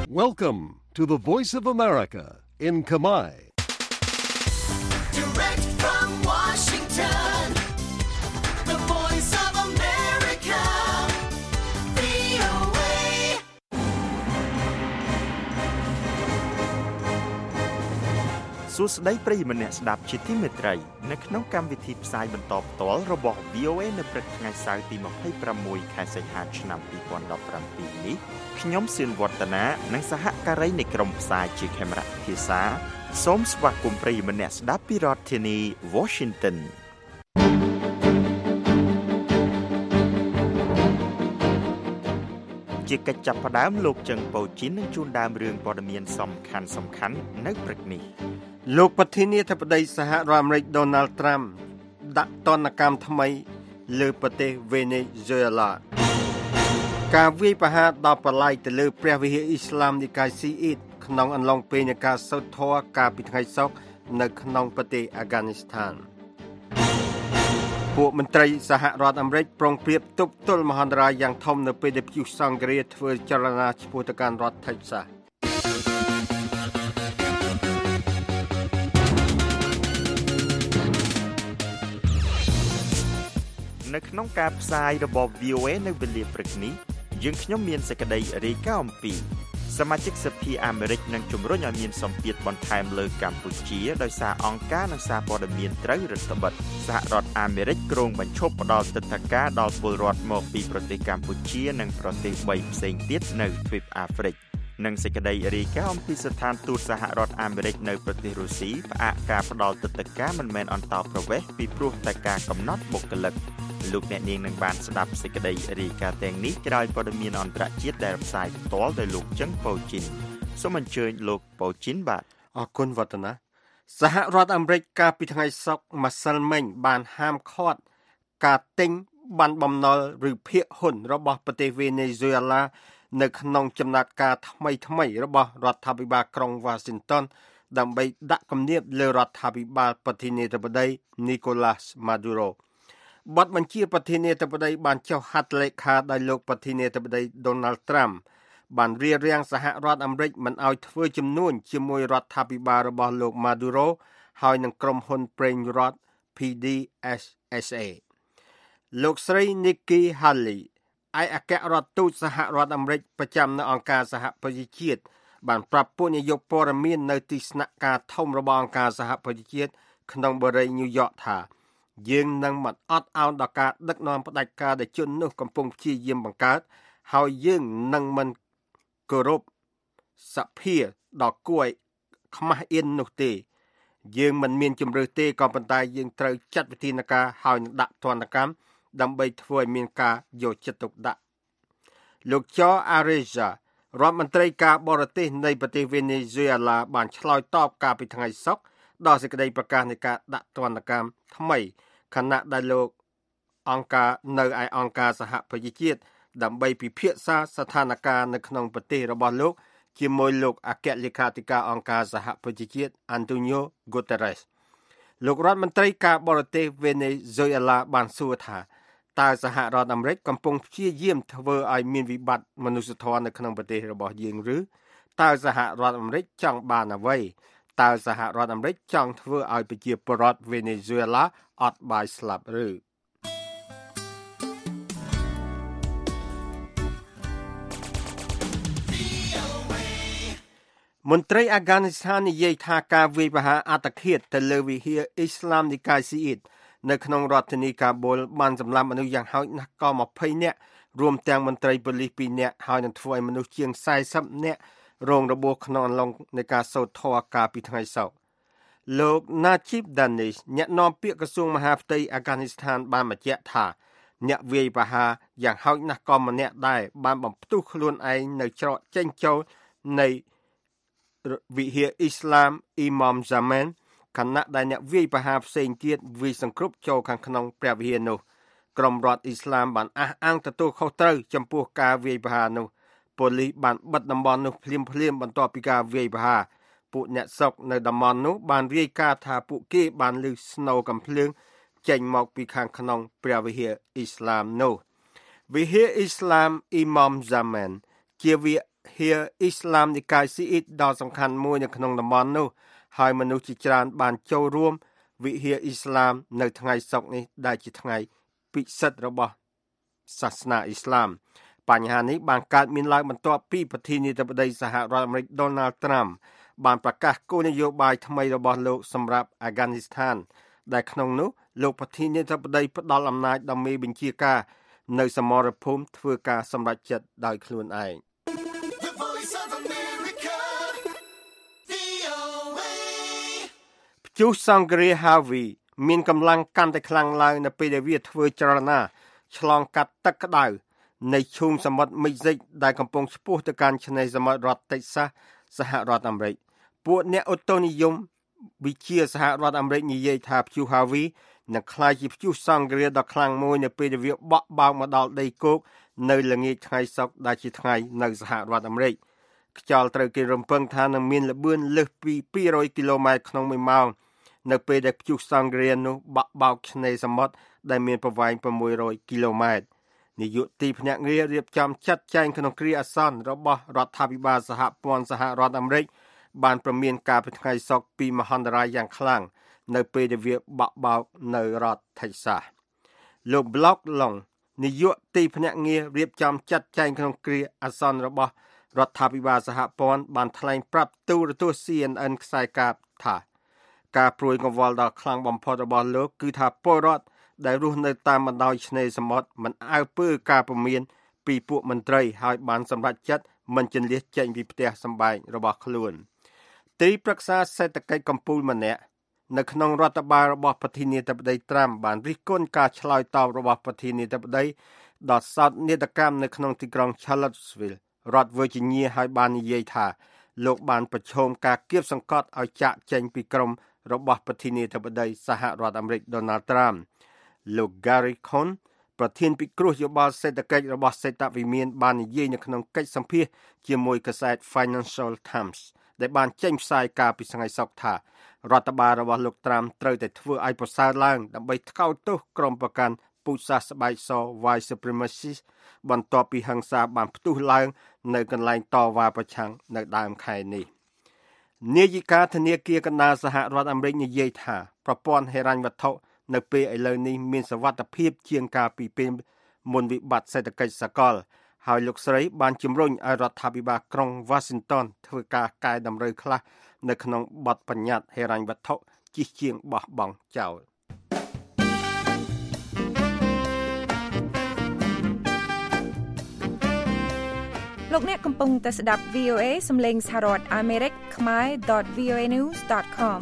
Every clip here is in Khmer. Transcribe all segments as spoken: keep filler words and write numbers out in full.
Welcome to the Voice of America in Khmer. Direct from Washington, the Voice of America, វី អូ เอសួស្តីប្រិយមិត្តអ្នកស្ដាប់ជាទីមេត្រីនៅក្នុងកម្មវិធីផ្សាយបន្តផ្ទាល់របស់ វី អូ เอ នៅព្រឹកថ្ងៃសៅរ៍ទីยี่สิบหกខែសីហាឆ្នាំยี่สิบสิบเจ็ดនេះខ្ញុំសឿនវឌ្ឍនានិងសហការីនៃក្រុមផ្សាយជាខេមរៈភាសាសូមស្វាគមន៍ប្រិយមិត្តអ្នកស្ដាប់ពីរដ្ឋធានី Washington ជាកិច្ចចាប់ផ្ដើមលោកចឹងប៉ូជីននឹងជួនដើមរឿងព័ត៌មានសំខាន់សំខាន់នៅព្រឹកនេះលោកប្រធានាធិបតីសហរដ្ឋអាមេរិក Donald Trump ដាក់ទណ្ឌកម្មថ្មីលើប្រទេសវេណេស៊ុយអេឡាការវាយប្រហារដល់បលាយទៅលើព្រះវិហារអ៊ីស្លាមនិកាយស៊ីអ៊ីតក្នុងអំឡុងពេលនៃការសូត្រធម៌កាលពីថ្ងៃសុក្រនៅក្នុងប្រទេសអាហ្គានីស្ថានពួកមន្ត្រីសហរដ្ឋអាមេរិកប្រុងប្រៀបទប់ទល់មហន្តរាយយ៉ាងធំនៅពេលដែលព្យុះសង្ឃរាធ្វើចលនាឆ្ពោះទៅកាន់រដ្ឋ Texas នៅក្នុងការផ្សាយរបស់ វី អូ เอ នៅវេលាព្រឹកនេះយើងខ្ញុំមានសេចក្តីរាយការណ៍អំពីសមាជិកសភាអាមេរិកនឹងជំរុញឲ្យមានសម្ពាធបន្ថែមលើកម្ពុជាដោយសារអង្គការនិងសារព័ត៌មានត្រូវរដ្ឋបិទសហរដ្ឋអាមេរិកគ្រោងបញ្ឈប់ផ្តល់ទិដ្ឋាការដល់ពលរដ្ឋមកពីប្រទេសកម្ពុជានិងប្រទេសបីផ្សេងទៀតនៅទ្វីបអាហ្វ្រិកនិងសេចក្តីរាយការណ៍អំពីស្ថានទូតសហរដ្ឋអាមេរិកនៅប្រទេសរុស្ស៊ីផ្អាកការផ្តល់ទិដ្ឋាការមិនមែនអន្តោប្រវេសន៍ពីព្រោះតែការកំណត់បុគ្គលិកលោកអ្នកនាងនឹងបានស្ដាប់សេចក្តីរាយការណ៍ទាំងនេះក្រោយព័ត៌មានអន្តរជាតិដែលផ្សាយផ្ទាល់ដោយលោកចឹងប៉ូជីនសូមអញ្ជើញលោកប៉ូជីនបាទអរគុណវឌ្ឍនាសហរដ្ឋអាមេរិកកាលពីថ្ងៃសុក្រម្សិលមិញបានហាមឃាត់ការទិញបានបំណុលឬភាគហ៊ុនរបស់ប្រទេសវេណេស៊ុយអេឡានៅក្នុងចំណាត់ការថ្មីថ្មីរបស់រដ្ឋាភិបាលក្រុង Washington ដើម្បីដាក់គំនាបលើរដ្ឋាភិបាលប្រធានាធិបតី Nicolas Maduro បទបញ្ជាប្រធានាធិបតីបានចុះហត្ថលេខាដោយលោកប្រធានាធិបតី Donald Trump បានរារាំងសហរដ្ឋអាមេរិកមិនឲ្យធ្វើជំនួញជាមួយរដ្ឋាភិបាលរបស់លោក Maduro ហើយនឹងក្រុមហ៊ុនប្រេងរដ្ឋ P D S S A លោកស្រី Nikki Haley ឯកអគ្គរដ្ឋទូតសហរដ្ឋអាមេរិកប្រចាំនៅអង្គការសហប្រជាជាតិបានប្រាប់ពួកនាយកព័ត៌មាននៅទីស្នាក់ការធំរបស់អង្គការសហប្រជាជាតិក្នុងបូរី New York ថាយើងនឹងមិនអត់ឱនដល់ការដឹកនាំផ្ដាច់ការដែលជននោះកំពុងព្យាយាមបង្កើតហើយយើងនឹងមិនគោរពសភាដល់គួរឲ្យខ្មាស់អៀននោះទេយើងមិនមានជំរឿទេក៏ប៉ុន្តែយើងត្រូវចាត់វិធានការហើយនឹងដាក់ទណ្ឌកម្មដើម្បីធ្វើឲ្យមានការយកចិត្តទុកដាក់លោកច័រអារេហ្សារដ្ឋមន្ត្រីការបរទេសនៃប្រទេសវេណេស៊ុយអេឡាបានឆ្លើយតបកាលពីថ្ងៃសុក្រដល់សេចក្តីប្រកាសនៃការដាក់ទណ្ឌកម្មថ្មីខណៈដែលលោកអង្គការនៅឯអង្គការសហប្រជាជាតិដើម្បីពិភាក្សាស្ថានភាពនៅក្នុងប្រទេសរបស់លោកជាមួយលោកអគ្គលេខាធិការអង្គការសហប្រជាជាតិ Antonio Guterres លោករដ្ឋមន្ត្រីការបរទេសវេណេស៊ុយអេឡាបានសួរថាតើសហរដ្ឋអាមេរិកកំពុងព្យាយាមធ្វើឲ្យមានវិបត្តិមនុស្សធម៌នៅក្នុងប្រទេសរបស់យើងឬតើសហរដ្ឋអាមេរិកចង់បានអ្វីតើសហរដ្ឋអាមេរិកចង់ធ្វើឲ្យប្រជាពលរដ្ឋវេណេស៊ុយអេឡាអត់បាយស្លាប់ឬមន្ត្រីអាហ្គានីស្ថាននិយាយថាការវាយប្រហារអត្តឃាតទៅលើវិហារអ៊ីស្លាមនិកាយស៊ីអ៊ីតនៅក្នុងរដ្ឋធានីកាបូលបានសម្លាប់មនុស្សយ៉ាងហោចណាស់ក៏ยี่สิบនាក់រួមទាំងមន្ត្រីប៉ូលីសពីរនាក់ហើយនឹងធ្វើឲ្យមនុស្សជាងสี่สิบនាក់រងរបួសក្នុងអំឡុងនៃការសូត្រធម៌កាលពីថ្ងៃសុក្រលោក Najib Danish អ្នកនាំពាក្យក្រសួងមហាផ្ទៃអាហ្គានីស្ថានបានបញ្ជាក់ថាអ្នកវាយប្រហារយ៉ាងហោចណាស់ក៏ម្នាក់ដែរបានបំផ្ទុះខ្លួនឯងនៅច្រកចេញចូលនៃវិហារអ៊ីស្លាម Imam Zaman ខណៈដែលអ្នកវាយប្រហារផ្សេងទៀតវាយសង្គ្រប់ចូលខាងក្នុងព្រះវិហារនោះក្រុមរដ្ឋអ៊ីស្លាមបានអះអាងទទួលខុសត្រូវចំពោះការវាយប្រហារនោះប៉ូលីសបានបិទតំបន់នោះភ្លាមៗបន្ទាប់ពីការវាយប្រហារពួកអ្នកស្រុកនៅតំបន់នោះបានរាយការណ៍ថាពួកគេបានឮស្នូរកំភ្លើងចេញមកពីខាងក្នុងព្រះវិហារអ៊ីស្លាមនោះវិហារអ៊ីស្លាម Imam Zaman ជាវិហាអ៊ីស្លាមនិកាយស៊ីអ៊ីតដ៏សំខាន់មួយនៅក្នុងតំបន់នោះហើយមនុស្សជាច្រើនបានចូលរួមវិហារអ៊ីស្លាមនៅថ្ងៃសុក្រនេះដែលជាថ្ងៃពិសិដ្ឋរបស់សាសនាអ៊ីស្លាមបញ្ហានេះបានកើតមានឡើងបន្ទាប់ពីប្រធានាធិបតីសហរដ្ឋអាមេរិក Donald Trump បានប្រកាសគោលនយោបាយថ្មីរបស់លោកសម្រាប់អាហ្គានីស្ថានដែលក្នុងនោះលោកប្រធានាធិបតីផ្ដល់អំណាចដល់មេបញ្ជាការនៅសមរភូមិធ្វើការសម្រេចចិត្តដោយខ្លួនឯង The Voice of America, វី អូ เอព្យុះសង្គ្រា Harvey មានកម្លាំងកាន់តែខ្លាំងឡើងនៅពេលដែលវាធ្វើចលនាឆ្លងកាត់ទឹកក្តៅនៃឈូងសមុទ្រមិចស៊ិកដែលកំពុងឆ្ពោះទៅកាន់ឆ្នេរសមុទ្ររដ្ឋ Texas សហរដ្ឋអាមេរិកពួកអ្នកឧតុនិយមវិជាសហរដ្ឋអាមេរិកនិយាយថាព្យុះ Harvey នឹងក្លាយជាព្យុះសង្គ្រាដ៏ខ្លាំងមួយនៅពេលដែលវាបក់បោកមកដល់ដីគោកនៅល្ងាចថ្ងៃសុក្រដែលជាថ្ងៃនៅសហរដ្ឋអាមេរិកខ្យល់ត្រូវគេរំពឹងថានឹងមានល្បឿនលើសពីពីររយគីឡូម៉ែត្រក្នុងមួយម៉ោងនៅពេលដែលព្យុះសង្គ្រានោះបក់បោកឆ្នេរសមុទ្រដែលមានប្រវែង៦រយគីឡូម៉ែត្រនាយកទីភ្នាក់ងាររៀបចំចាត់ចែងក្នុងគ្រាអាសន្នរបស់រដ្ឋាភិបាលសហព័ន្ធសហរដ្ឋអាមេរិកបានប្រមានការពីថ្ងៃសុក្រពីមហន្តរាយយ៉ាងខ្លាំងនៅពេលដែលវាបក់បោកនៅរដ្ឋ Texas លោក Block Long នាយកទីភ្នាក់ងាររៀបចំចាត់ចែងក្នុងគ្រាអាសន្នរបស់រដ្ឋាភិបាលសហព័ន្ធបានថ្លែងប្រាប់ទូរទស្សន៍ C N N ខ្សែកាបថាការព្រួយកង្វល់ដ៏ខ្លាំងបំផុតរបស់លោកគឺថាពលរដ្ឋដែលរស់នៅតាមបណ្ដោយឆ្នេរសមុទ្រមិនអើពើការព្រមានពីពួកមន្ត្រីហើយបានសម្រេចចិត្តមិនជន្លៀសចេញពីផ្ទះសម្បែងរបស់ខ្លួនទីប្រឹក្សាសេដ្ឋកិច្ចកម្ពុជាម្នាក់នៅក្នុងរដ្ឋបាលរបស់ប្រធានាធិបតីត្រាំបានរិះគន់ការឆ្លើយតបរបស់ប្រធានាធិបតីដល់សោកនាដកម្មនៅក្នុងទីក្រុង Charlottesville រដ្ឋ Virginia ហើយបាននិយាយថាលោកបានប្រឈមការគៀបសង្កត់ឲ្យចាកចេញពីក្រុមរបស់ប្រធានាធិបតីសហរដ្ឋអាមេរិក Donald Trump លោក Gary Cohn ប្រធានពិគ្រោះយោបល់សេដ្ឋកិច្ចរបស់សេដ្ឋវិមានបាននិយាយនៅក្នុងកិច្ចសម្ភាសន៍ជាមួយកាសែត Financial Times ដែលបានចេញផ្សាយកាលពីថ្ងៃសុក្រថារដ្ឋបាលរបស់លោកត្រាំត្រូវតែធ្វើឲ្យប្រសើរឡើងដើម្បីថ្កោលទោសក្រុមប្រកាន់ពូជសាសន៍ស្បែកស White Supremacists បន្ទាប់ពីហិង្សាបានផ្ទុះឡើងនៅកន្លែងតវ៉ាប្រឆាំងនៅដើមខែនេះនាយិកាធនាគារកណ្ដាលសហរដ្ឋអាមេរិកនិយាយថាប្រព័ន្ធហិរញ្ញវត្ថុនៅពេលឥឡូវនេះមានសុវត្ថិភាពជាងកាលពីពេលមុនវិបត្តិសេដ្ឋកិច្ចសកលហើយលោកស្រីបានជំរុញឲ្យរដ្ឋាភិបាលក្រុង Washington ធ្វើការកែតម្រូវខ្លះនៅក្នុងបទបញ្ញត្តិហិរញ្ញវត្ថុជិះជាងបោះបង់ចោលលោកអ្នកកំពុងតែស្ដាប់ វី អូ เอ សំឡេងសហរដ្ឋអាមេរិកខ្មែរ .វី អូ เอ news .com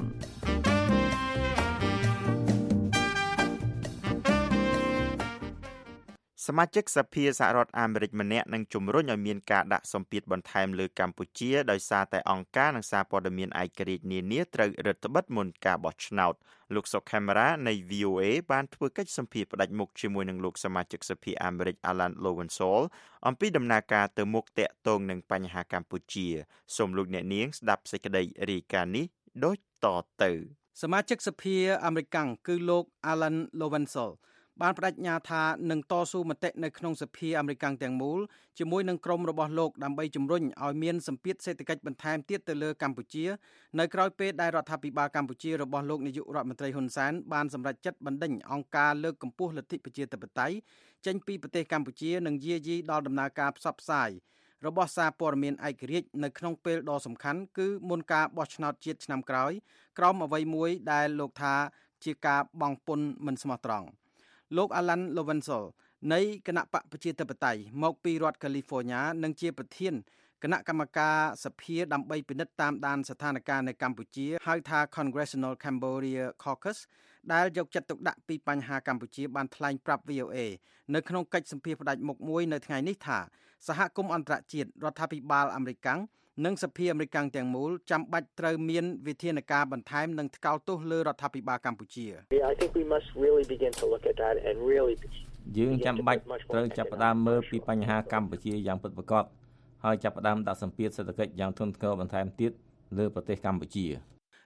សមាជិកសភាសហរដ្ឋអាមេរិកម្នាក់នឹងជំរុញឲ្យមានការដាក់សម្ពាធបន្ថែមលើកម្ពុជាដោយសារតែអង្គការនិងសារព័ត៌មានឯករាជ្យនានាត្រូវរឹតបន្តឹងមុនការបោះឆ្នោតលោកសុកខេមរ៉ានៃ វី អូ เอ បានធ្វើកិច្ចសម្ភាសន៍ផ្ដាច់មុខជាមួយនឹងលោកសមាជិកសភាអាមេរិក Alan Lowenthal អំពីដំណើរការទៅមុខតាក់ទងនឹងបញ្ហាកម្ពុជាសូមលោកអ្នកនាងស្ដាប់សេចក្តីរាយការណ៍នេះដូចតទៅសមាជិកសភាអាមេរិកគឺលោក Alan Lowenthalបានបដិញ្ញាថានឹងតស៊ូមតិនៅក្នុងសភាអាមេរិកទាំងមូលជាមួយនឹងក្រុមរបស់លោកដើម្បីជំរុញឲ្យមានសម្ពាធសេដ្ឋកិច្ចបន្ថែមទៀតទៅលើកម្ពុជានៅក្រៅពេលដែលរដ្ឋាភិបាលកម្ពុជារបស់លោកនាយករដ្ឋមន្ត្រីហ៊ុនសែនបានសម្រេចចិត្តបណ្ដេញអង្គការលើកកម្ពស់លទ្ធិប្រជាធិបតេយ្យចេញពីប្រទេសកម្ពុជានិងយាយីដល់ដំណើរការផ្សព្វផ្សាយរបស់សារព័ត៌មានឯករាជ្យនៅក្នុងពេលដ៏សំខាន់គឺមុនការបោះឆ្នោតជាតិឆ្នាំក្រោយក្រោមអ្វីមួយដែលលោកថាជាការបង់ពន្ធមិនស្មោះត្រង់លោក Alan Lowenthal នៃគណៈបកប្រជាធិបតេយ្យមកពីរដ្ឋ California និងជាប្រធានគណៈកម្មការសភាដើម្បីពិនិត្យតាមដានស្ថានភាពនៅកម្ពុជាហៅថា Congressional Cambodia Caucus ដែលយកចិត្តទុកដាក់ពីបញ្ហាកម្ពុជាបានថ្លែងប្រាប់ វី អូ เอ នៅក្នុងកិច្ចសម្ភាសន៍ផ្ដាច់មុខមួយនៅថ្ងៃនេះថាសហគមន៍អន្តរជាតិរដ្ឋាភិបាលអាមេរិកនិងសភាអាមេរិកទាំងមូលចាំបាច់ត្រូវមានវិធានការបន្ថែមនិងថ្កោលទោសលើរដ្ឋាភិបាលកម្ពុជា I think we must really begin to look at that and really យើងចាំបាច់ត្រូវចាប់ផ្ដើមមើលពីបញ្ហាកម្ពុជាយ៉ាងពិតប្រាកដហើយចាប់ផ្ដើមដាក់សម្ពាធសេដ្ឋកិច្ចយ៉ាងធ្ងន់ធ្ងរបន្ថែមទៀតលើប្រទេសកម្ពុជា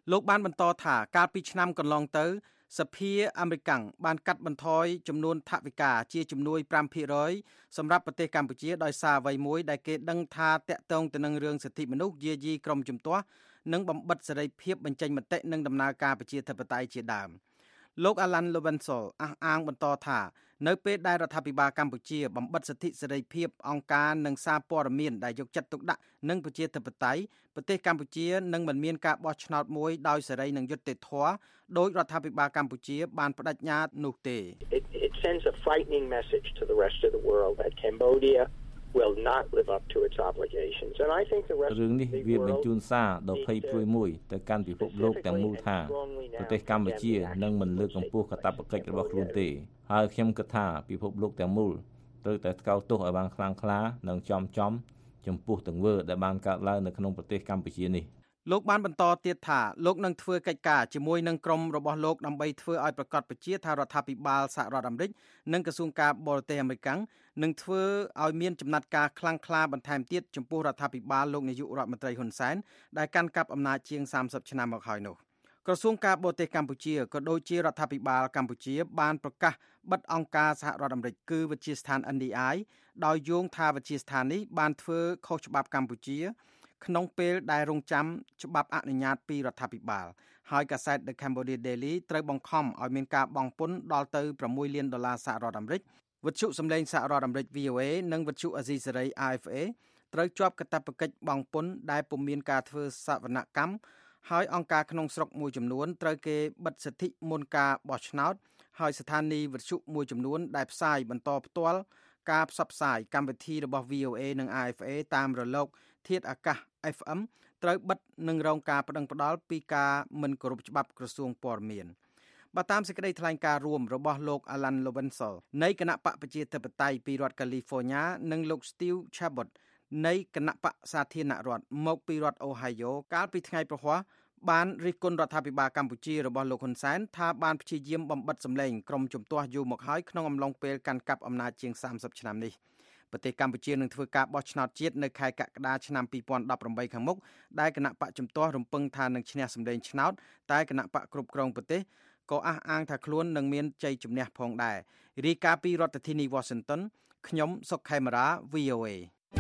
លោកបានបន្តថាកាលពីឆ្នាំកន្លងទៅសភាអាមេរិកបានកាត់បន្ថយចំនួនថវិកាជាជំនួយ five percent សម្រាប់ប្រទេសកម្ពុជាដោយសារអ្វីមួយដែលគេដឹងថាតាក់ទងទៅនឹងរឿងសិទ្ធិមនុស្សយាយីក្រុមជំទាស់និងបំបិទសេរីភាពបញ្ចេញមតិនិងដំណើរការប្រជាធិបតេយ្យជាដើមលោក Alan Lowenthal អះអាងបន្តថានៅពេលដែលរដ្ឋាភិបាលកម្ពុជាបំបិទសិទ្ធិសេរីភាពអង្គការនិងសារព័ត៌មានដែលយកចិត្តទុកដាក់នឹងប្រជាធិបតេយ្យប្រទេសកម្ពុជានឹងមិនមានការបោះឆ្នោតមួយដោយសេរីនិងយុត្តិធម៌ដោយរដ្ឋាភិបាលកម្ពុជាបានបដិញ្ញានោះទេ It, it sends a frightening message to the rest of the world that Cambodia will not live up to its obligations and I think the rest រឿងនេះវាបញ្ជូនសារដ៏ភ័យព្រួយមួយទៅកាន់ពិភពលោកទាំងមូលថាប្រទេសកម្ពុជានឹងមិនលើកកម្ពស់កាតព្វកិច្ចរបស់ខ្លួនទេហើយខ្ញុំគិតថាពិភពលោកទាំងមូលត្រូវតែថ្កោលទោសឲ្យបានខ្លាំងក្លានិងចំចំចំពោះទង្វើដែលបានកើតឡើងនៅក្នុងប្រទេសកម្ពុជានេះលោកបានបន្តទៀតថាលោកនឹងធ្វើកិច្ចការជាមួយនឹងក្រុមរបស់លោកដើម្បីធ្វើឲ្យប្រកាសប្រជាថារដ្ឋាភិបាលសហរដ្ឋអាមេរិកនិងក្រសួងការបរទេសអាមេរិកនឹងធ្វើឲ្យមានចំណាត់ការខ្លាំងក្លាបន្ថែមទៀតចំពោះរដ្ឋាភិបាលលោកនាយករដ្ឋមន្ត្រីហ៊ុនសែនដែលកាន់កាប់អំណាចជាងសាមសិបឆ្នាំមកហើយនោះក្រសួងការបរទេសកម្ពុជាក៏ដូចជារដ្ឋាភិបាលកម្ពុជាបានប្រកាសបិទអង្គការសហរដ្ឋអាមេរិកគឺវិទ្យាស្ថាន N D I ដោយយោងថាវិទ្យាស្ថាននេះបានធ្វើខុសច្បាប់កម្ពុជាក្នុងពេលដែលរងចាំច្បាប់អនុញ្ញាតពីរដ្ឋាភិបាលហើយកាសែត The Cambodia Daily ត្រូវបង្ខំឲ្យមានការបង់ពន្ធដល់ទៅsixលានដុល្លារសហរដ្ឋអាមេរិកវិទ្យុសម្លេងសហរដ្ឋអាមេរិក V O A និងវិទ្យុអាស៊ីសេរី R F A ត្រូវជាប់កាតព្វកិច្ចបង់ពន្ធដែលពុំមានការធ្វើសវនកម្មហើយអង្គការក្នុងស្រុកមួយចំនួនត្រូវគេបិទសិទ្ធិមុនការបោះឆ្នោតហើយស្ថានីយ៍វិទ្យុមួយចំនួនដែលផ្សាយបន្តផ្ទាល់ការផ្សព្វផ្សាយកម្មវិធីរបស់ V O A និង R F A តាមរលកធាតុអាកាស F M ត្រូវបិទនិងរងការបដិងផ្ដាល់ពីការមិនគោរពច្បាប់ក្រសួងព័ត៌មានបើតាមសេចក្តីថ្លែងការណ៍រួមរបស់លោក Alan Lowenthal នៃគណៈបកប្រជាធិបតេយ្យពីរដ្ឋ California និងលោក Steve Chabot នៃគណៈបកសាធារណរដ្ឋមកពីរដ្ឋ Ohio កាលពីថ្ងៃប្រហ័សបានរិះគន់រដ្ឋាភិបាលកម្ពុជារបស់លោកហ៊ុនសែនថាបានព្យាយាមបំបិទសម្លេងក្រុមជំទាស់យូរមកហើយក្នុងអំឡុងពេលកាន់កាប់អំណាចជាងសាមសិបឆ្នាំនេះប្រទេសកម្ពុជានឹងធ្វើការបោះឆ្នោតជាតិនៅខែកក្កដាឆ្នាំtwo thousand eighteenខាងមុខដែលគណៈបកជំទាស់រំពឹងថានឹងឈ្នះសម្លេងឆ្នោតតែគណៈបកគ្រប់គ្រងប្រទេសក៏អះអាងថាខ្លួននឹងមានជ័យជំនះផងដែររាយការណ៍ពីរដ្ឋធានី Washington ខ្ញុំសុកខេមរា V O A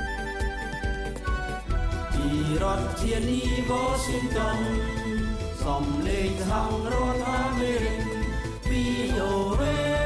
ពីរដ្ឋធានី Washington សំឡេងសហរដ្ឋអាមេរិក V O A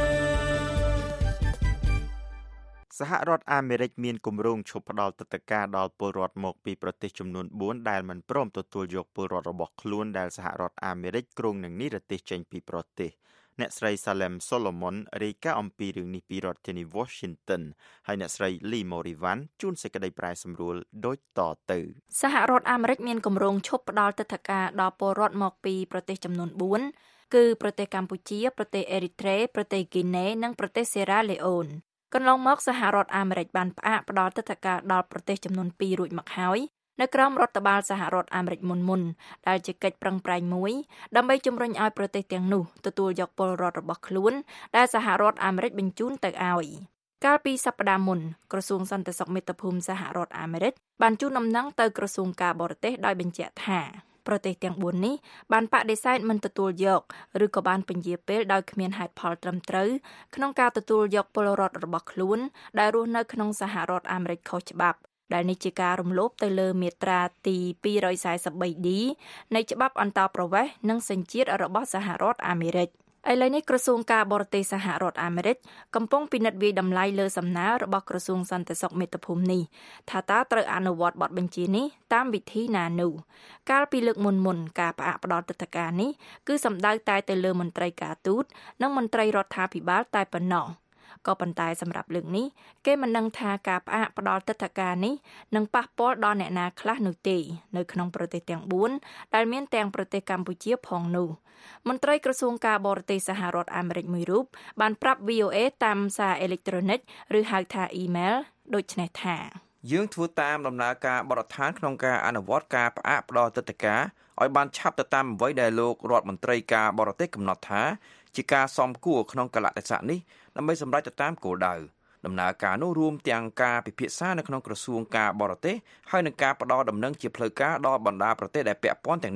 សហរដ្ឋអាមេរិកមានគម្រោងឈប់ផ្ដល់ទិដ្ឋាការដល់ពលរដ្ឋមកពីប្រទេសចំនួនfourដែលមិនព្រមទទួលយកពលរដ្ឋរបស់ខ្លួនដែលសហរដ្ឋអាមេរិកគ្រោងនឹងនិរទេសចេញពីប្រទេសអ្នកស្រី Salem Solomon រាយការណ៍អំពីរឿងនេះពីរដ្ឋធានី Washington ហើយអ្នកស្រី Lee Morivan ជួនសេចក្តីប្រែសម្រួលដូចតទៅសហរដ្ឋអាមេរិកមានគម្រោងឈប់ផ្ដល់ទិដ្ឋាការដល់ពលរដ្ឋមកពីប្រទេសចំនួនfourគឺប្រទេសកម្ពុជាប្រទេសអេរីត្រេប្រទេសហ្គីណេនិងប្រទេសសេរ៉ាលេអូនកន្លងមកសហរដ្ឋអាមេរិកបានផ្អាកផ្ដល់ទិដ្ឋាការដល់ប្រទេសចំនួនtwoរួចមកហើយនៅក្រោមរដ្ឋបាលសហរដ្ឋអាមេរិកមុនមុនដែលជាកិច្ចប្រឹងប្រែងមួយដើម្បីជំរុញឲ្យប្រទេសទាំងនោះទទួលយកពលរដ្ឋរបស់ខ្លួនដែលសហរដ្ឋអាមេរិកបញ្ជូនទៅឲ្យកាលពីសប្តាហ៍មុនក្រសួងសន្តិសុខមាតុភូមិសហរដ្ឋអាមេរិកបានជូនដំណឹងទៅក្រសួងការបរទេសដោយបញ្ជាក់ថាប្រទេសទាំងfourនេះបានបដិសេធមិនទទួលយកឬក៏បានពន្យាពេលដោយគ្មានហេតុផលត្រឹមត្រូវក្នុងការទទួលយកពលរដ្ឋរបស់ខ្លួនដែលរស់នៅក្នុងសហរដ្ឋអាមេរិកខុសច្បាប់ដែលនេះជាការរំលោភទៅលើមាត្រាទីtwo forty-three D នៃច្បាប់អន្តោប្រវេសន៍និងសញ្ជាតិរបស់សហរដ្ឋអាមេរិកឥឡូវនេះក្រសួងការបរទេសសហរដ្ឋអាមេរិកកំពុងពិនិត្យវាយតម្លៃលើសំណើរបស់ក្រសួងសន្តិសុខមាតុភូមិនេះថាតើត្រូវអនុវត្តបទបញ្ជានេះតាមវិធីណានោះកាលពីលើកមុនមុនការផ្អាកផ្ដល់ទិដ្ឋាការនេះគឺសំដៅតែទៅលើមន្ត្រីការទូតនិងមន្ត្រីរដ្ឋាភិបាលតែប៉ុណ្ណោះក៏ប៉ុន្តែសម្រាប់លើកនេះគេមិនដឹងថាការផ្អាកផ្ដល់ទិដ្ឋាការនេះនឹងប៉ះពាល់ដល់អ្នកណាខ្លះនោះទេនៅក្នុងប្រទេសទាំងfourដែលមានទាំងប្រទេសកម្ពុជាផងនោះមន្ត្រីក្រសួងការបរទេសសហរដ្ឋអាមេរិកមួយរូបបានប្រាប់ V O A តាមសារអេឡិចត្រូនិកឬហៅថា email ដូចនេះថាយើងធ្វើតាមដំណើរការបទដ្ឋានក្នុងការអនុវត្តការផ្អាកផ្ដល់ទិដ្ឋាការឲ្យបានឆាប់ទៅតាមអ្វីដែលលោករដ្ឋមន្ត្រីការបរទេសកំណត់ថាជាការសមគួរក្នុងកលៈទេសៈនេះដើម្បីសម្រេចទៅតាមគោលដៅដំណើរការនោះរួមទាំងការពិភាក្សានៅក្នុងក្រសួងការបរទេសហើយនឹងការផ្ដល់ដំណឹងជាផ្លូវការដល់បណ្ដាប្រទេសដែលពាក់ព័ន្ធទាំងនោះ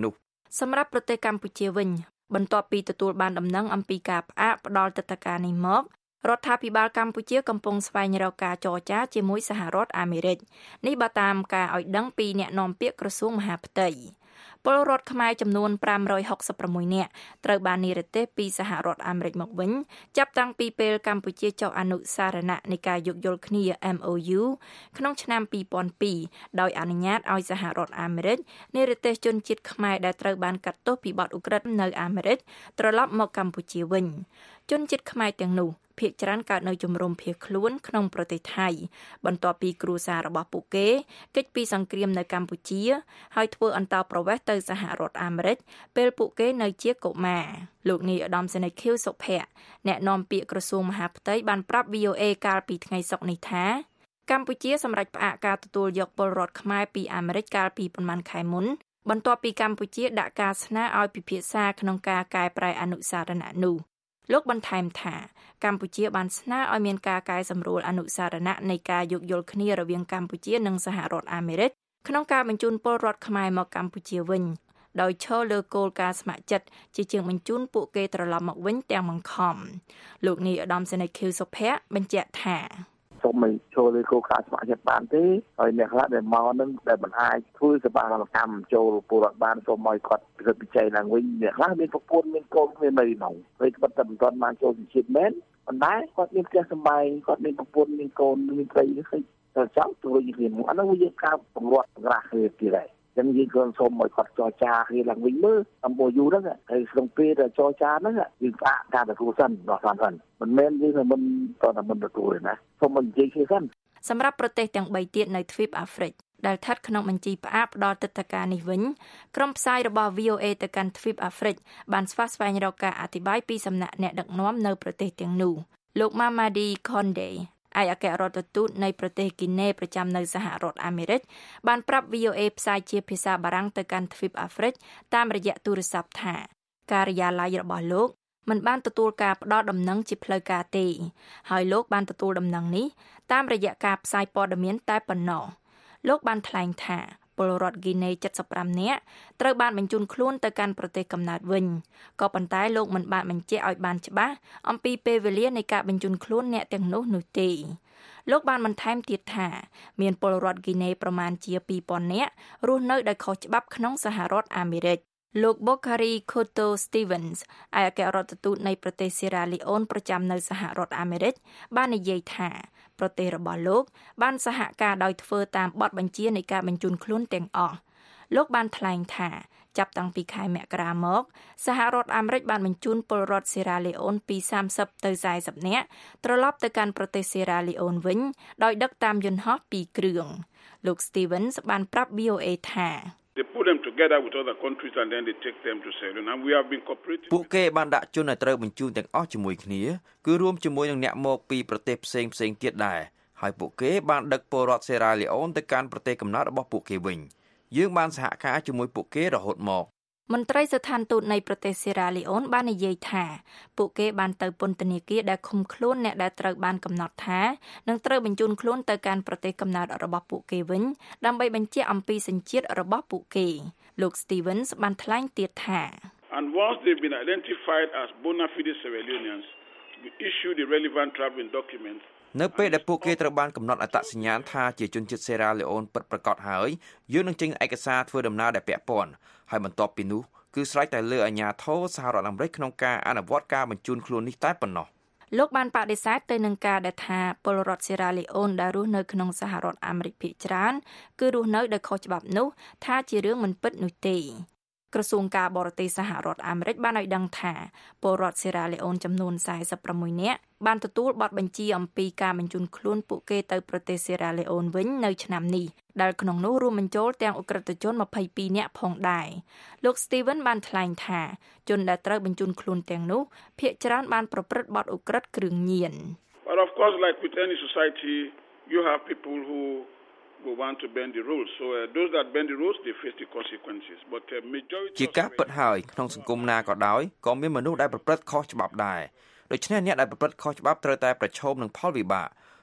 សម្រាប់ប្រទេសកម្ពុជាវិញបន្ទាប់ពីទទួលបានដំណឹងអំពីការផ្អាកផ្ដល់ទិដ្ឋាការនេះមករដ្ឋាភិបាលកម្ពុជាកំពុងស្វែងរកការចរចាជាមួយសហរដ្ឋអាមេរិកនេះបើតាមការឲ្យដឹងពីអ្នកនាំពាក្យក្រសួងមហាផ្ទៃពលរដ្ឋខ្មែរចំនួនfive hundred sixty-sixនាក់ត្រូវបាននិរទេសពីសហរដ្ឋអាមេរិកមកវិញចាប់តាំងពីពេលកម្ពុជាចុះអនុសារណៈនៃការយោគយល់គ្នា M O U ក្នុងឆ្នាំtwo thousand twoដោយអនុញ្ញាតឲ្យសហរដ្ឋអាមេរិកនិរទេសជនជាតិខ្មែរដែលត្រូវបានកាត់ទោសពីបទឧក្រិដ្ឋនៅអាមេរិកត្រឡប់មកកម្ពុជាវិញជនជាតិខ្មែរទាំងនោះភាគច្រើនកើតនៅជំរំភៀសខ្លួនក្នុងប្រទេសថៃបន្ទាប់ពីគ្រួសាររបស់ពួកគេគេចពីសង្គ្រាមនៅកម្ពុជាហើយធ្វើអន្តោប្រវេសន៍ទៅសហរដ្ឋអាមេរិកពេលពួកគេនៅជាកុមារលោកនាយឧត្តមសេនីយ៍ ខៀវ សុភ័ក្រអ្នកនាំពាក្យក្រសួងមហាផ្ទៃបានប្រាប់ V O A កាលពីថ្ងៃសុក្រនេះថាកម្ពុជាសម្រេចផ្អាកការទទួលយកពលរដ្ឋខ្មែរពីអាមេរិកកាលពីប្រមាណខែមុនបន្ទាប់ពីកម្ពុជាដាក់ការស្នើឲ្យពិភាក្សាក្នុងការកែប្រែអនុសារណៈនោះលោកបន្ថែមថាកម្ពុជាបានស្នើឲ្យមានការកែសម្រួលអនុសារណៈនៃការយោគយល់គ្នារវាងកម្ពុជានិងសហរដ្ឋអាមេរិកក្នុងការបញ្ជូនពលរដ្ឋខ្មែរមកកម្ពុជាវិញដោយឈលលើគោលការណ៍ស្ម័គ្រចិត្តជាជាងបញ្ជូនពួកគេត្រឡប់មកវិញទាំងបង្ខំលោកនាយឧត្តមសេនីយ៍ ខៀវ សុភ័ក្របញ្ជាក់ថាសូមមិនចូលលើគោលការណ៍ស្ម័គ្រចិត្តបានទេហើយអ្នកខ្លះដែលមកនឹងដែលមិនអាចធ្វើសបាកម្មចូលពលរដ្ឋបានសូមឲ្យគាត់ពិនិត្យវិច័យឡើងវិញអ្នកខ្លះមានប្រពន្ធមានកូនមាននៅក្នុងហើយគាត់តែមិនទាន់បានចូលជាតិមែនប៉ុន្តែគាត់មានផ្ទះសម្បែងគាត់មានប្រពន្ធមានកូនមានប្តីហើយទៅចាំទៅវិញគ្នាអានោះវាយើងការបង្រាត់បង្រាស់គ្នាទៀតហើយចឹងយើងគ្រាន់សូមឲ្យគាត់ចរចាគ្នាឡើងវិញមើលអំពូយូហ្នឹងហើយក្នុងពេលដែលចរចាហ្នឹងយើងផ្អាកការទទួលសិនដល់តាមសិនមិនមែនយើងមិនតតែមិនទទួលទេណាសូមមិននិយាយគ្នាសិនសម្រាប់ប្រទេសទាំងបីទៀតនៅទ្វីបអាហ្វ្រិកដែលស្ថិតក្នុងបញ្ជីផ្អាកផ្ដល់ទិដ្ឋាការនេះវិញក្រុមផ្សាយរបស់ V O A ទៅកាន់ទ្វីបអាហ្វ្រិកបានស្វះស្វែងរកការអធិប្បាយពីសំណាក់អ្នកដឹកនាំនៅប្រទេសទាំងនោះលោក Mamadi Kondeឯកអគ្គរដ្ឋទូតនៃប្រទេសគីណេប្រចាំនៅសហរដ្ឋអាមេរិកបានប្រាប់ V O A ផ្សាយជាភាសាបារាំងទៅកាន់ទ្វីបអាហ្វ្រិកតាមរយៈទូរស័ព្ទថាការិយាល័យរបស់លោកមិនបានទទួលការផ្ដល់ដំណឹងជាផ្លូវការទេហើយលោកបានទទួលដំណឹងនេះតាមរយៈការផ្សាយព័ត៌មានតែប៉ុណ្ណោះលោកបានថ្លែងថាពលរដ្ឋហ្គីណេseventy-fiveនាក់ត្រូវបានបញ្ជូនខ្លួនទៅកាន់ប្រទេសកំណើតវិញក៏ប៉ុន្តែលោកមិនបានបញ្ជាក់ឲ្យបានច្បាស់អំពីពេលវេលានៃការបញ្ជូនខ្លួនអ្នកទាំងនោះនោះទេលោកបានបន្ថែមទៀតថាមានពលរដ្ឋហ្គីណេប្រមាណជាtwo thousandនាក់រស់នៅដោយខុសច្បាប់ក្នុងសហរដ្ឋអាមេរិកលោក Bokhari Koto Stevens ឯកអគ្គរដ្ឋទូតនៃប្រទេសសេរ៉ាលីអូនប្រចាំនៅសហរដ្ឋអាមេរិកបាននិយាយថាប្រទេសរបស់លោកបានសហការដោយធ្វើតាមបទបញ្ជានៃការបញ្ជូនខ្លួនទាំងអស់លោកបានថ្លែងថាចាប់តាំងពីខែមករាមកសហរដ្ឋអាមេរិកបានបញ្ជូនពលរដ្ឋសេរ៉ាលីអូនពីthirtyទៅfortyនាក់ត្រឡប់ទៅកាន់ប្រទេសសេរ៉ាលីអូនវិញដោយដឹកតាមយន្តហោះtwoគ្រឿងលោក Stevens បានប្រាប់ V O A ថា They put them together with other countries and then they take them to Sierra Leone and we have been cooperating ពួកគេបានដាក់ជនឲ្យត្រូវបញ្ជូនទាំងអស់ជាមួយគ្នាគឺរួមជាមួយនឹងអ្នកមកពីប្រទេសផ្សេងផ្សេងទៀតដែរហើយពួកគេបានដឹកពលរដ្ឋសេរ៉ាលីអូនទៅកាន់ប្រទេសកំណើតរបស់ពួកគេវិញយើងបានសហការជាមួយពួកគេរហូតមកមន្ត្រីស្ថានទូតនៃប្រទេសសេរ៉ាលីអូនបាននិយាយថាពួកគេបានទៅពន្ធនាគារដែលឃុំខ្លួនអ្នកដែលត្រូវបានកំណត់ថានឹងត្រូវបញ្ជូនខ្លួនទៅកាន់ប្រទេសកំណើតរបស់ពួកគេវិញដើម្បីបញ្ជាក់អំពីសញ្ជាតិរបស់ពួកគេលោក Stevens បានថ្លែងទៀតថា And once they've been identified as bona fide Sierra Leoneans we issue the relevant traveling documents នៅពេលដែលពួកគេត្រូវបានកំណត់អត្តសញ្ញាណថាជាជនជាតិសេរ៉ាលីអូនពិតប្រាកដហើយយើងនឹងចេញឯកសារធ្វើដំណើរដែលពាក់ព័ន្ធហើយបន្ទាប់ពីនោះគឺស្រេចតែលើអាជ្ញាធរសហរដ្ឋអាមេរិកក្នុងការអនុវត្តការបញ្ជូនខ្លួននេះតែប៉ុណ្ណោះលោកបានបដិសេធទៅនឹងការដែលថាពលរដ្ឋសេរ៉ាលីអូនដែលរស់នៅក្នុងសហរដ្ឋអាមេរិកភាគច្រើនគឺរស់នៅដោយខុសច្បាប់នោះថាជារឿងមិនពិតនោះទេក្រសួងការបរទេសសហរដ្ឋអាមេរិកបានឲ្យដឹងថាពលរដ្ឋសេរ៉ាលីអូនចំនួនforty-sixនាក់បានទទួលបទបញ្ជាអំពីការបញ្ជូនខ្លួនពួកគេទៅប្រទេសសេរ៉ាលីអូនវិញនៅឆ្នាំនេះដែលក្នុងនោះរួមបញ្ចូលទាំងឧក្រិដ្ឋជនtwenty-twoនាក់ផងដែរលោក Steven បានថ្លែងថាជនដែលត្រូវបញ្ជូនខ្លួនទាំងនោះភាគច្រើនបានប្រព្រឹត្តបទឧក្រិដ្ឋគ្រឿងញៀន But of course like with any society you have people who we want to bend the rules so uh, those that bend the rules they face the consequences but the majority ជាការពិតហើយក្នុងសង្គមណាក៏ដោយក៏មានមនុស្សដែលប្រព្រឹត្តខុសច្បាប់ដែរដូច្នេះអ្នកដែលប្រព្រឹត្តខុសច្បាប់ត្រូវតែប្រឈមនឹងផលវិបាក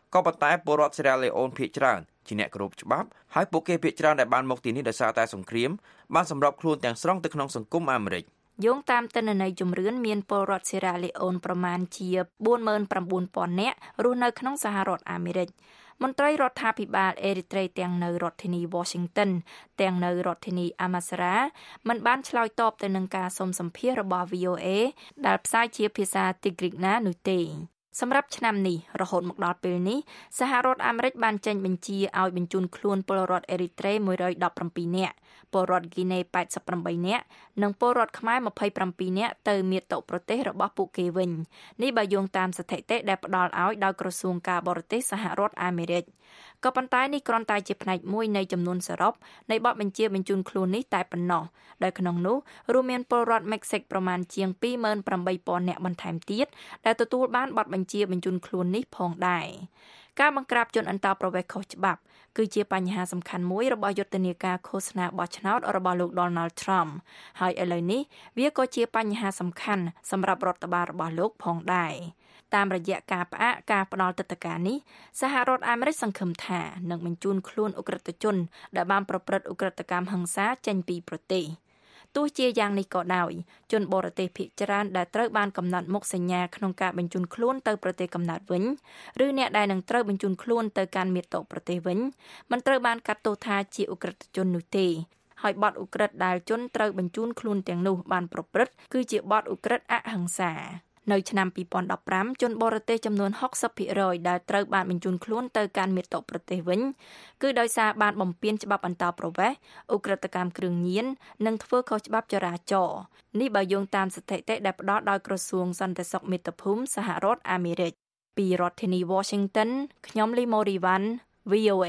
ក៏ប៉ុន្តែពលរដ្ឋសេរ៉ាឡេអូនភាគច្រើនជាអ្នកគោរពច្បាប់ហើយពួកគេភាគច្រើនដែលបានមកទីនេះដោយសារតែសង្គ្រាមបានសម្របខ្លួនទាំងស្រុងទៅក្នុងសង្គមអាមេរិកយោងតាមទិន្នន័យជំរឿនមានពលរដ្ឋសេរ៉ាឡេអូនប្រមាណជា បួនម៉ឺនប្រាំបួនពាន់ នាក់រស់នៅក្នុងសហរដ្ឋអាមេរិកមន្ត្រីរដ្ឋាភិបាលអេរីត្រេទាំងនៅរដ្ឋធានី Washington ទាំងនៅរដ្ឋធានី Amasra មិនបានឆ្លើយតបទៅនឹងការសុំសម្ភាសន៍របស់ វី អូ เอ ដែលផ្សាយជាភាសា Tigrinya នោះទេសម្រាប់ឆ្នាំនេះរហូតមកដល់ពេលនេះសហរដ្ឋអាមេរិកបានចេញបញ្ជាឲ្យបញ្ជូនខ្លួនពលរដ្ឋអេរីត្រេមួយរយដប់ប្រាំពីរនាក់ពលរដ្ឋហ្គីណេប៉ែតសិបប្រាំបីនាក់និងពលរដ្ឋខ្មែរម្ភៃប្រាំពីរនាក់ទៅមាតុប្រទេសរបស់ពួកគេវិញនេះបើយោងតាមស្ថិតិដែលផ្ដល់ឲ្យដោយក្រសួងការបរទេសសហរដ្ឋអាមេរិកក៏ប៉ុន្តែនេះគ្រាន់តែជាផ្នែកមួយនៃចំនួនសរុបនៃបទបញ្ជាបញ្ជូនខ្លួននេះតែប៉ុណ្ណោះដោយក្នុងនោះរួមមានពលរដ្ឋមិចស៊ិកប្រមាណជាង ពីរម៉ឺនប្រាំបីពាន់នាក់បន្ថែមទៀតដែលទទួលបានបទបញ្ជាបញ្ជូនខ្លួននេះផងដែរការបង្ក្រាបជនអន្តោប្រវេសន៍ខុសច្បាប់គឺជាបញ្ហាសំខាន់មួយរបស់យុទ្ធនាការឃោសនាបោះឆ្នោតរបស់លោក Donald Trump ហើយឥឡូវនេះវាក៏ជាបញ្ហាសំខាន់សម្រាប់រដ្ឋបាលរបស់លោកផងដែរតាមរយៈការផ្អាកការផ្ដល់ទិដ្ឋាការនេះសហរដ្ឋអាមេរិកសង្ឃឹមថានឹងបញ្ជូនខ្លួនឧក្រិដ្ឋជនដែលបានប្រព្រឹត្តឧក្រិដ្ឋកម្មហិង្សាចេញពីប្រទេសទោះជាយ៉ាងនេះក៏ដោយជនបរទេសភាគច្រើនដែលត្រូវបានកំណត់មុខសញ្ញាក្នុងការបញ្ជូនខ្លួនទៅប្រទេសកំណើតវិញឬអ្នកដែលនឹងត្រូវបញ្ជូនខ្លួនទៅកាន់មាតុប្រទេសវិញមិនត្រូវបានកាត់ទោសថាជាឧក្រិដ្ឋជននោះទេហើយបទឧក្រិដ្ឋដែលជនត្រូវបញ្ជូនខ្លួនទាំងនោះបានប្រព្រឹត្តគឺជាបទឧក្រិដ្ឋអហិង្សានៅឆ្នាំពីរពាន់ដប់ប្រាំជនបរទេសចំនួន ហុកសិបភាគរយ ដែលត្រូវបានបញ្ជូនខ្លួនទៅកាន់មាតុប្រទេសវិញគឺដោយសារបានបំពានច្បាប់អន្តោប្រវេសន៍ឧក្រិដ្ឋកម្មគ្រឿងញៀននិងធ្វើខុសច្បាប់ចរាចរណ៍នេះបើយោងតាមស្ថិតិដែលផ្ដល់ដោយក្រសួងសន្តិសុខមាតុភូមិសហរដ្ឋអាមេរិកពីរដ្ឋធានី Washington ខ្ញុំលីម៉ូរីវ៉ាន់ វី អូ เอ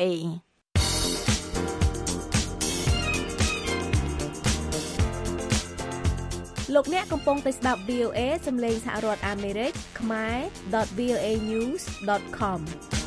លោកអ្នកកំពុងតែស្ដាប់ វី អូ เอ សំឡេងសហរដ្ឋអាមេរិកខ្មែរ .វី អូ เอ news ដត com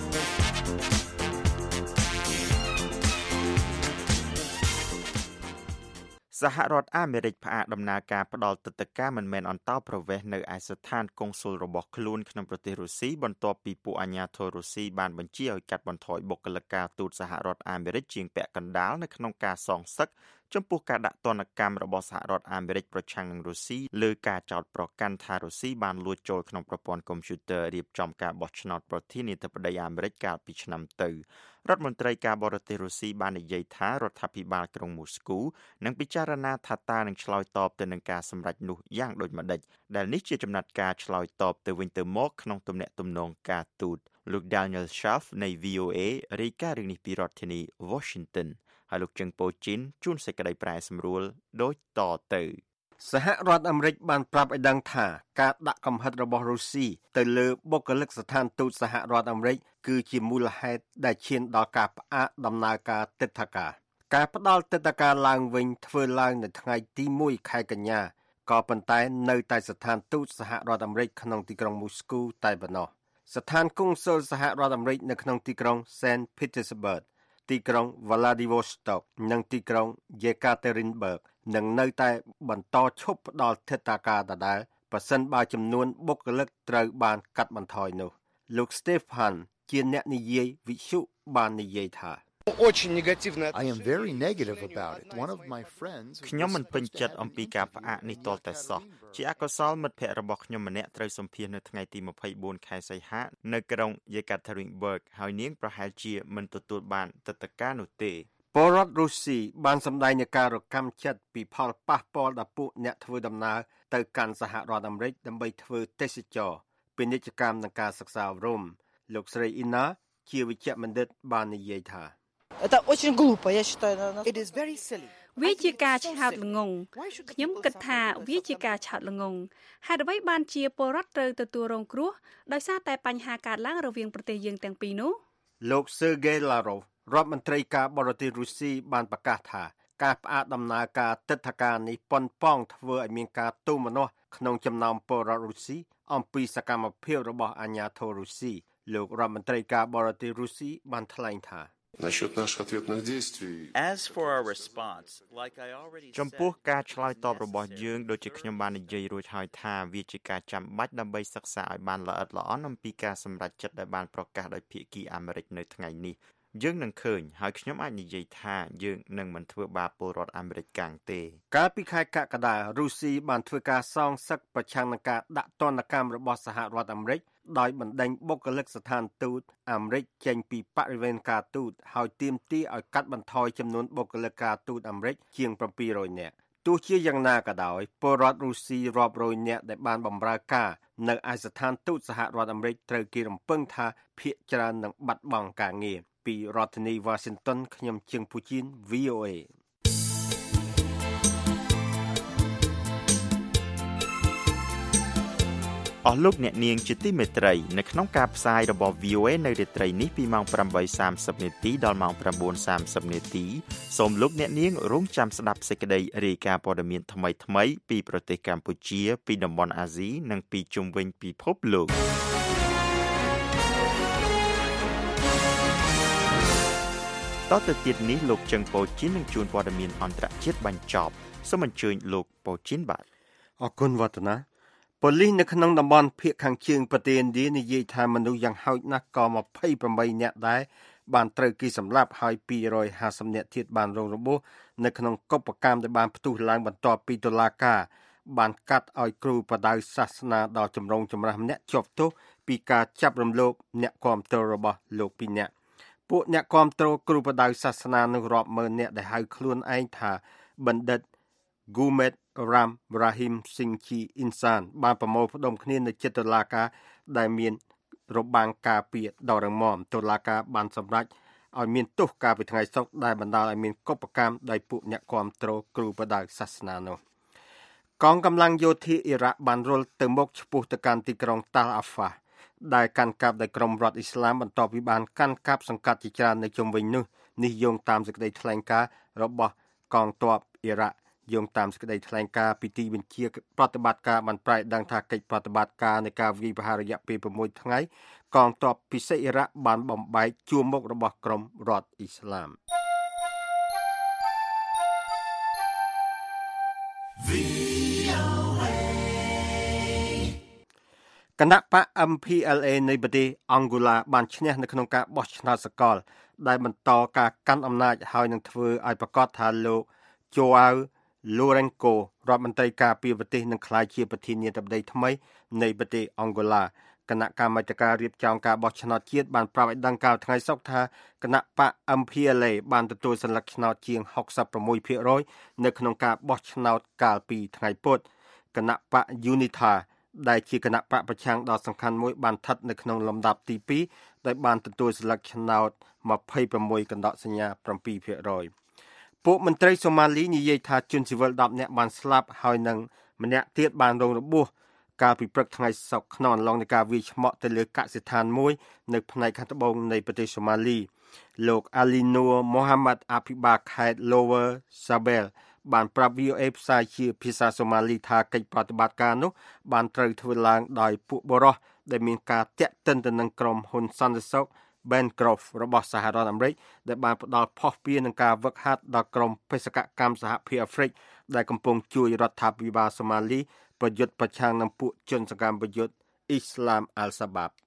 សហរដ្ឋអាមេរិកផ្អាកដំណើរការផ្ដល់ទិដ្ឋាការមិនមែនអន្តោប្រវេសន៍នៅឯស្ថានកុងស៊ុលរបស់ខ្លួនក្នុងប្រទេសរុស្ស៊ីបន្ទាប់ពីពួកអាជ្ញាធររុស្ស៊ីបានបញ្ជាឲ្យកាត់បន្ថយបុគ្គលិកការទូតសហរដ្ឋអាមេរិកជាងពាក់កណ្ដាលនៅក្នុងការសងសឹកចំពោះការដាក់ទណ្ឌកម្មរបស់សហរដ្ឋអាមេរិកប្រឆាំងនឹងរុស្ស៊ីលើការចោទប្រកាន់ថារុស្ស៊ីបានលួចចូលក្នុងប្រព័ន្ធកុំព្យូទ័ររៀបចំការបោះឆ្នោតប្រធានាធិបតីអាមេរិកកាលពីឆ្នាំទៅរដ្ឋមន្ត្រីការបរទេសរុស្ស៊ីបាននិយាយថារដ្ឋាភិបាលក្រុងមូស្គូនឹងពិចារណាថាតើនឹងឆ្លើយតបទៅនឹងការសម្រេចនោះយ៉ាងដូចម្តេចដែលនេះជាចំណាត់ការឆ្លើយតបទៅវិញទៅមកក្នុងទំនាក់ទំនងការទូតលោក Daniel Schaff នៃ វី អូ เอ រាយការណ៍រឿងនេះពីរដ្ឋធានី Washington ហើយលោកជឹងប៉ូជីនជួនសេចក្តីប្រែសម្រួលដូចតទៅសហរដ្ឋអាមេរិកបានប្រាប់ឲ្យដឹងថាការដាក់កំហិតរបស់រុស្ស៊ីទៅលើបុគ្គលិកស្ថានទូតសហរដ្ឋអាមេរិកគឺជាមូលហេតុដែលឈានដល់ការផ្អាកដំណើរការទិដ្ឋាការការផ្ដល់ទិដ្ឋាការឡើងវិញធ្វើឡើងនៅថ្ងៃទីមួយខែកញ្ញាក៏ប៉ុន្តែនៅតែស្ថានទូតសហរដ្ឋអាមេរិកក្នុងទីក្រុងមូស្គូតែប៉ុណ្ណោះស្ថានកុងស៊ុលសហរដ្ឋអាមេរិកនៅក្នុងទីក្រុង Saint Petersburg ទីក្រុង Vladivostok និងទីក្រុង Yekaterinburg នឹងនៅតែបន្តឈប់ផ្ដល់ទិដ្ឋាការដដែលប្រសិនបើចំនួនបុគ្គលិកត្រូវបានកាត់បន្ថយនោះលោក Stefan ជាអ្នកនិយាយវិទ្យុបាននិយាយថា I am very negative about it. One of my friends ខ្ញុំមិនពេញចិត្តអំពីការផ្អាកនេះទាល់តែសោះជាអកុសលមិត្តភ័ក្តិរបស់ខ្ញុំម្នាក់ត្រូវសម្ភាសនៅថ្ងៃទីម្ភៃបួនខែសីហានៅក្រុង Yekaterinburg ហើយនាងប្រហែលជាមិនទទួលបានទិដ្ឋាការនោះទេពលរដ្ឋរុស្ស៊ីបានសម្ដែងនឹងការរកម្មចិត្តពីផលប៉ះពាល់ដល់ពួកអ្នកធ្វើដំណើរទៅកាន់សហរដ្ឋអាមេរិកដើម្បីធ្វើទេសចរពាណិជ្ជកម្មនិងការសិក្សាអប់រំលោកស្រីអ៊ីណាជាវិជ្ជបណ្ឌិតបាននិយាយថា Это очень глупо, я считаю. It is very silly. វាជាការឆោតល្ងង់ខ្ញុំគិតថាវាជាការឆោតល្ងង់ហេតុអ្វីបានជាពលរដ្ឋត្រូវទទួលរងគ្រោះដោយសារតែបញ្ហាកើតឡើងរវាងប្រទេសយើងទាំងពីរនោះលោក Sergei Lavrov រដ្ឋមន្ត្រីការបរទេសរុស្ស៊ីបានប្រកាសថាការផ្អាកដំណើរការទិដ្ឋាការនេះប៉ុនប៉ងធ្វើឲ្យមានការទូមនោះក្នុងចំណោមពលរដ្ឋរុស្ស៊ីអំពីសកម្មភាពរបស់អាជ្ញាធររុស្ស៊ីលោករដ្ឋមន្ត្រីការបរទេសរុស្ស៊ីបានថ្លែងថា Насчет наших ответных действий. As for our response, like I already ចំពោះការឆ្លើយតបរបស់យើងដូចជាខ្ញុំបាននិយាយរួចហើយថាវាជាការចាំបាច់ដើម្បីសិក្សាឲ្យបានល្អិតល្អន់អំពីការសម្រេចចិត្តដែលបានប្រកាសដោយភាគីអាមេរិកនៅថ្ងៃនេះយើងនឹងឃើញហើយខ្ញុំអាចនិយាយថាយើងនឹងមិនធ្វើបាបពលរដ្ឋអាមេរិកកាំងទេកាលពីខែកក្កដារុស្ស៊ីបានធ្វើការសងសឹកប្រឆាំងនឹងការដាក់ទណ្ឌកម្មរបស់សហរដ្ឋអាមេរិកដោយបណ្ដេញបុគ្គលិកស្ថានទូតអាមេរិកចេញពីបរិវេណការទូតហើយទាមទារឲ្យកាត់បន្ថយចំនួនបុគ្គលិកការទូតអាមេរិកជាងseven hundredនាក់ទោះជាយ៉ាងណាក៏ដោយពលរដ្ឋរុស្ស៊ីរាប់រយនាក់ដែលបានបម្រើការនៅឯស្ថានទូតសហរដ្ឋអាមេរិកត្រូវគេរំពឹងថាភាគច្រើននឹងបាត់បង់ការងារពីរដ្ឋធានី Washington ខ្ញុំជឹងពូជីន V O A អស់លោកអ្នកនាងជាទីមេត្រីនៅក្នុងការផ្សាយរបស់ V O A នៅរាត្រីនេះពីម៉ោងeight thirtyនាទីដល់ម៉ោងnine thirtyនាទីសូមលោកអ្នកនាងរងចាំស្ដាប់សេចក្តីរាយការណ៍ព័ត៌មានថ្មីៗពីប្រទេសកម្ពុជាពីតំបន់អាស៊ីនិងពីជុំវិញពិភពលោកតទៅទៀតនេះលោកជឹងប៉ូជីននឹងជួនព័ត៌មានអន្តរជាតិបញ្ចប់សូមអញ្ជើញលោកប៉ូជីនបាទអរគុណវឌ្ឍនាប៉ូលីសនៅក្នុងតំបន់ភៀកខាងជើងប្រទេសឥណ្ឌានិយាយថាមនុស្សយ៉ាងហោចណាស់ក៏twenty-eightនាក់ដែរបានត្រូវគេសម្លាប់ហើយtwo hundred fiftyនាក់ទៀតបានរងរបួសនៅក្នុងកុបកម្មដែលបានផ្ទុះឡើងបន្ទាប់ពីតុលាការបានកាត់ឲ្យគ្រូបដៅសាសនាដ៏ចម្រូងចម្រាសម្នាក់ជាប់ទោសពីការចាប់រំលោភអ្នកគាំទ្ររបស់លោកពីរនាក់ពួកអ្នកគាំទ្រគ្រូបដៅសាសនានឹងរាប់ម៉ឺននាក់ដែលហៅខ្លួនឯងថាបណ្ឌិត Gumet Ram Rahim Singh Ji Insan បានប្រមូលផ្ដុំគ្នានៅជិតតុលាការដែលមានរបាំងការពារដ៏រឹងមាំតុលាការបានសម្រេចឲ្យមានទោសកាលពីថ្ងៃសុក្រដែលបណ្ដាលឲ្យមានកុបកម្មដោយពួកអ្នកគាំទ្រគ្រូបដៅសាសនានោះកងកម្លាំងយោធាអ៊ីរ៉ាក់បានរុលទៅមុខឆ្ពោះទៅកាន់ទីក្រុង Tal Afar ដែលកាន់កាប់ដោយក្រុមរដ្ឋអ៊ីស្លាមបន្ទាប់ពីបានកាន់កាប់សង្កាត់ជាច្រើននៅជុំវិញនោះនេះយោងតាមសេចក្តីថ្លែងការណ៍របស់កងទ័ពអ៊ីរ៉ាក់យោងតាមសេចក្តីថ្លែងការណ៍ពីទីបញ្ជាប្រតិបត្តិការបានប្រែដឹងថាកិច្ចប្រតិបត្តិការនៃការវាយប្រហាររយៈពេលsixថ្ងៃកងទ័ពពិសេសអ៊ីរ៉ាក់បានបំបែកជួរមុខរបស់ក្រុមរដ្ឋអ៊ីស្លាមគណៈបក M P L A នៃប្រទេសអង់ហ្គូឡាបានឈ្នះនៅក្នុងការបោះឆ្នោតសកលដែលបន្តការកាន់អំណាចហើយនឹងធ្វើឲ្យប្រកាសថាលោក Joao Lourenço រដ្ឋមន្ត្រីការពារប្រទេសនឹងក្លាយជាប្រធានាធិបតីថ្មីនៃប្រទេសអង់ហ្គូឡាគណៈកម្មាធិការរៀបចំការបោះឆ្នោតជាតិបានប្រាប់ឲ្យដឹងកាលថ្ងៃសុក្រថាគណៈបក M P L A បានទទួលសន្លឹកឆ្នោតជាងsixty-six percent នៅក្នុងការបោះឆ្នោតកាលពីថ្ងៃពុធគណៈបក UNITA ដែលជាគណៈបកប្រឆាំងដ៏សំខាន់មួយបានស្ថិតនៅក្នុងលំដាប់ទីtwoដោយបានទទួលសន្លឹកឆ្នោតtwenty-sixកណ្ដកសញ្ញាseven percentពួកមន្ត្រីសូម៉ាលីនិយាយថាជនស៊ីវិលtenនាក់បានស្លាប់ហើយនឹងម្នាក់ទៀតបានរងរបួសកាលពីព្រឹកថ្ងៃសុក្រក្នុងអំឡុងនៃការវាយឆ្មក់ទៅលើកសិដ្ឋានមួយនៅផ្នែកខាងត្បូងនៃប្រទេសសូម៉ាលីលោក Alinur Mohamad អភិបាលខេត្ត Lower Sabelle បានប្រាប់ V O A ផ្សាយជាភាសាសូម៉ាលីថាកិច្ចប្រតិបត្តិការនោះបានត្រូវធ្វើឡើងដោយពួកបរិសុទ្ធដែលមានការតាក់ទិនទៅនឹងក្រុមហ៊ុនសន្តិសុខBancroft របស់សហរដ្ឋអាមេរិកដែលបានផ្ដល់ភស្តុភារនឹងការវឹកហាត់ដល់ក្រុមបេសកកម្មសហភាពអាហ្វ្រិកដែលកំពុងជួយរដ្ឋាភិបាលសូម៉ាលីប្រយុទ្ធប្រឆាំងនឹងពួកជនសកម្មប្រយុទ្ធអ៊ីស្លាមអាល់សាបាប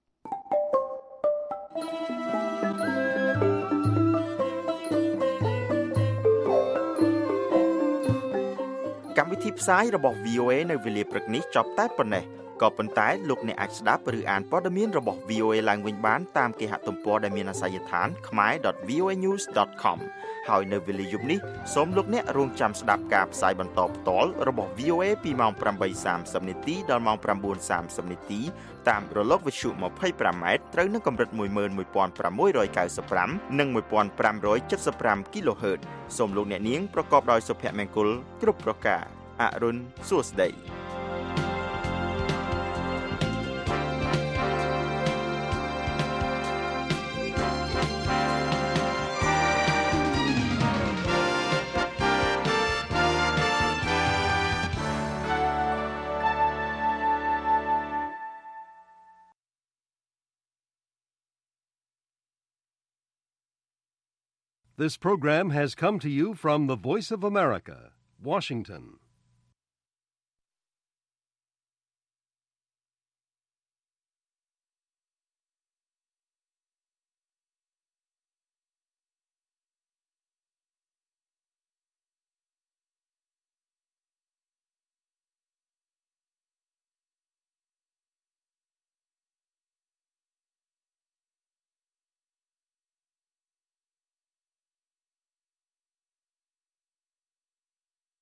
កម្មវិធីផ្សាយរបស់ V O A នៅវេលាព្រឹកនេះចប់តែប៉ុណ្ណេះក៏ប៉ុន្តែលោកអ្នកអាចស្ដាប់ឬអានព័ត៌មានរបស់ V O A ឡើងវិញបានតាមគេហទំព័រដែលមានអាសយដ្ឋាន khmae dot v o a news dot com ហើយនៅវេលាយប់នេះសូមលោកអ្នករងចាំស្ដាប់ការផ្សាយបន្តផ្ទាល់របស់ V O A ពីម៉ោងeight thirtyនាទីដល់ម៉ោងnine thirtyនាទីតាមរលកវិទ្យុtwenty-fiveម៉ែត្រត្រូវនឹងកម្រិតone one five ninety-fiveនិងfifteen seventy-five គីឡូហឺតសូមលោកអ្នកនាងប្រកបដោយសុភមង្គលគ្រប់ប្រការអរុនសួស្តី This program has come to you from the Voice of America, Washington.